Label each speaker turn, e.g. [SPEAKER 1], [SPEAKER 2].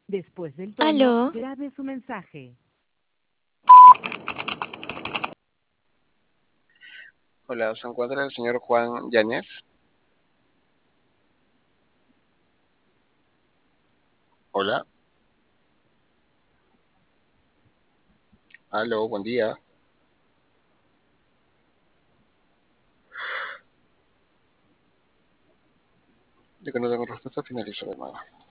[SPEAKER 1] Después del tono,
[SPEAKER 2] Aló,
[SPEAKER 1] grabe su mensaje.
[SPEAKER 3] Hola, ¿se encuentra el señor Juan Yáñez? Hola, aló, buen día. De que no tengo respuesta, finalizo la llamada.